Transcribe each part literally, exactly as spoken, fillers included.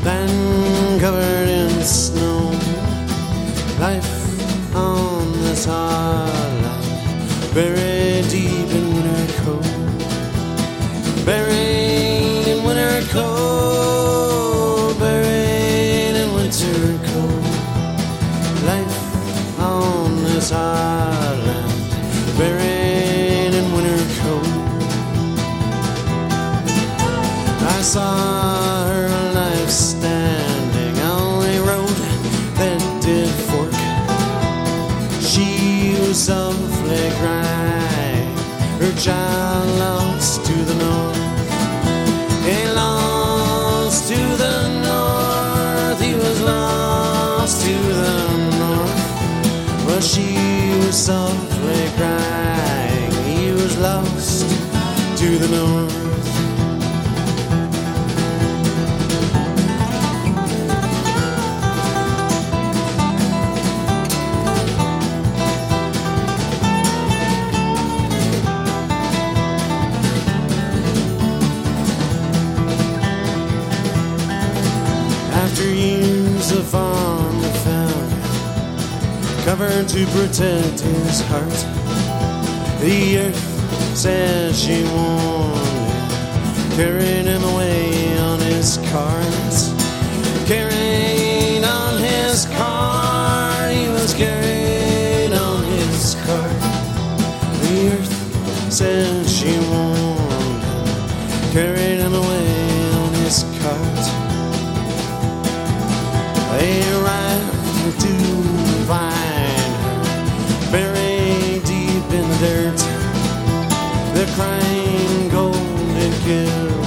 land covered in snow. Life on this hard land, buried deep in winter cold. Buried in winter cold, buried in winter cold. Life on this hard land, buried in winter cold. I saw her life standing on a road that did fork. She was softly crying, her child lost to the north. He lost to the north, he was lost to the north. Well, she was softly crying, he was lost to the north. After years of farm to found, covered to protect his heart, the earth says she wanted, carried him away on his cart. Carried on his cart, he was carried on his cart. The earth says she wanted, carried him away on his cart. They arrived to find her buried deep in the dirt. The crying golden kill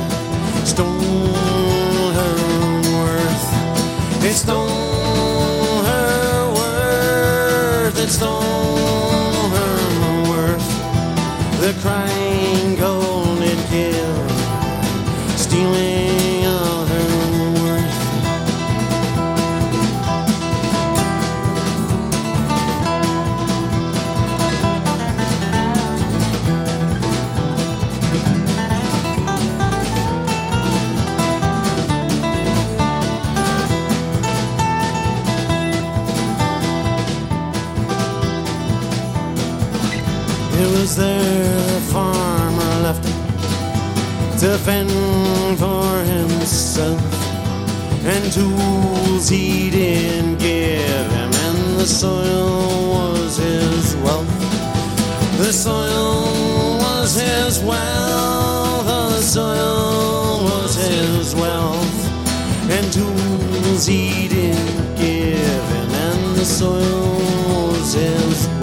stole her worth. It stole her worth. It stole her worth. The crying golden kill stealing all her worth. It was there the farmer left him to fend for himself, and tools he didn't give him, and the soil was his wealth. The soil was his wealth, oh, the soil was his wealth, and tools he didn't give him, and the soil was his wealth.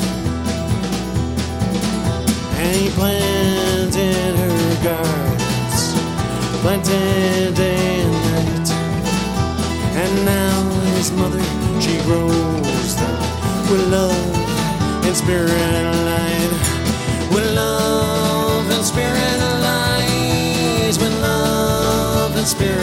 And he planted her gardens, planted day and night. And now his mother, she grows them with love and spirit and light. With love and spirit and light. With love and spirit